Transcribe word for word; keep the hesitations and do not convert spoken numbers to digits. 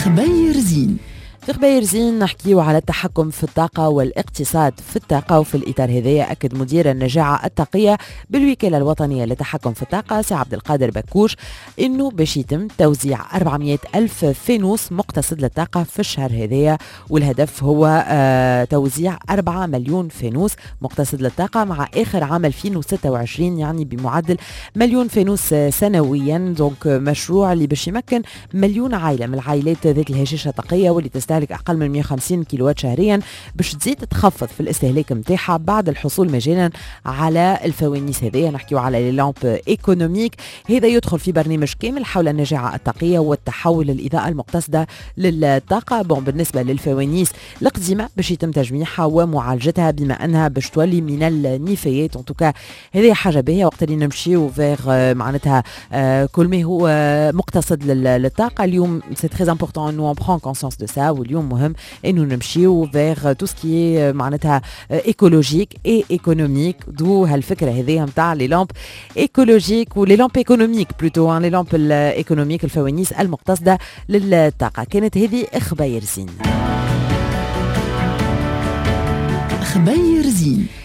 خبير زين. في خبير زين نحكيو على التحكم في الطاقة والاقتصاد في الطاقة، وفي الإطار هذايا أكد مدير النجاعة الطاقية بالوكالة الوطنية للتحكم في الطاقة سي عبد القادر بكوش إنه باش يتم توزيع أربعمائة ألف فانوس مقتصد للطاقة في الشهر هذايا، والهدف هو آه توزيع أربعة مليون فانوس مقتصد للطاقة مع آخر عام ألفين وستة وعشرين، يعني بمعدل مليون فانوس سنويا. دونك مشروع اللي باش يمكن مليون عائلة من العائلات ذات الهشاشة الطاقية واللي تستهلك أقل من مئة وخمسين كيلووات شهريا باش تزيد تخفض في الاستهلاك متاعها بعد الحصول مجانا على الفوانيس هذه. نحكيو على لي لامب ايكونوميك، هذا يدخل في برنامج كامل حول النجاعة الطاقية والتحول للإضاءة المقتصدة للطاقة. بون بالنسبة للفوانيس القديمة باش يتم تجميعها ومعالجتها بما أنها باش تولي من النفايات. ان توكا هذه حاجة باهية وقت اللي نمشيو فيغ معناتها كل ما هو مقتصد للطاقة. اليوم سي تري امبورطون انو اون برون كونسيونس دو سا، واليوم مهم انه نمشيو فيغ تو سكي معناتها ايكولوجيك اي ايكونوميك. دو هالفكره هذه نتاع لي لامب ايكولوجيك ولي لامب ايكونوميك بلوتو، لي لامب الايكونوميك الفوانيس المقتصده للطاقه. كانت هذه خبير زين. خبير زين.